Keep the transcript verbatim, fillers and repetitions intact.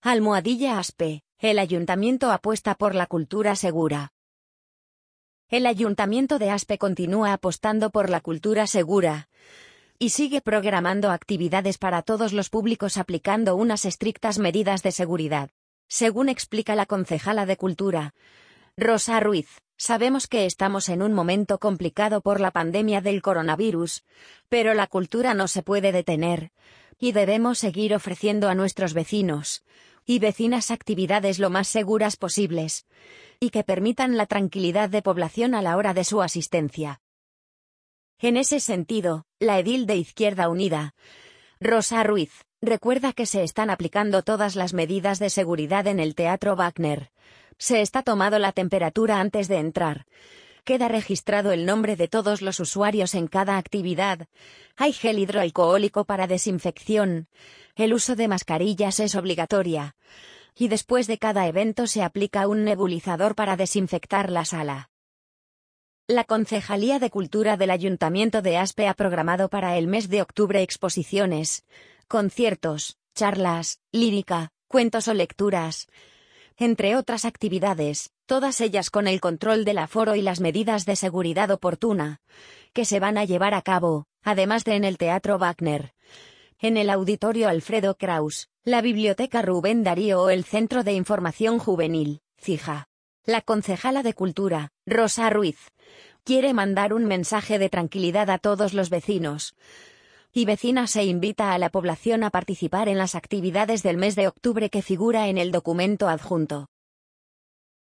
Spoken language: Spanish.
Almohadilla Aspe, el Ayuntamiento apuesta por la cultura segura. El Ayuntamiento de Aspe continúa apostando por la cultura segura y sigue programando actividades para todos los públicos aplicando unas estrictas medidas de seguridad. Según explica la concejala de Cultura, Rosa Ruiz, sabemos que estamos en un momento complicado por la pandemia del coronavirus, pero la cultura no se puede detener, y debemos seguir ofreciendo a nuestros vecinos y vecinas actividades lo más seguras posibles, y que permitan la tranquilidad de población a la hora de su asistencia. En ese sentido, la edil de Izquierda Unida, Rosa Ruiz, recuerda que se están aplicando todas las medidas de seguridad en el Teatro Wagner. Se está tomando la temperatura antes de entrar. Queda registrado el nombre de todos los usuarios en cada actividad. Hay gel hidroalcohólico para desinfección. El uso de mascarillas es obligatoria. Y después de cada evento se aplica un nebulizador para desinfectar la sala. La Concejalía de Cultura del Ayuntamiento de Aspe ha programado para el mes de octubre exposiciones, conciertos, charlas, lírica, cuentos o lecturas, entre otras actividades, todas ellas con el control del aforo y las medidas de seguridad oportuna, que se van a llevar a cabo, además de en el Teatro Wagner, en el Auditorio Alfredo Kraus, la Biblioteca Rubén Darío o el Centro de Información Juvenil, CIJA. La concejala de Cultura, Rosa Ruiz, quiere mandar un mensaje de tranquilidad a todos los vecinos y vecinas e invita a la población a participar en las actividades del mes de octubre que figura en el documento adjunto.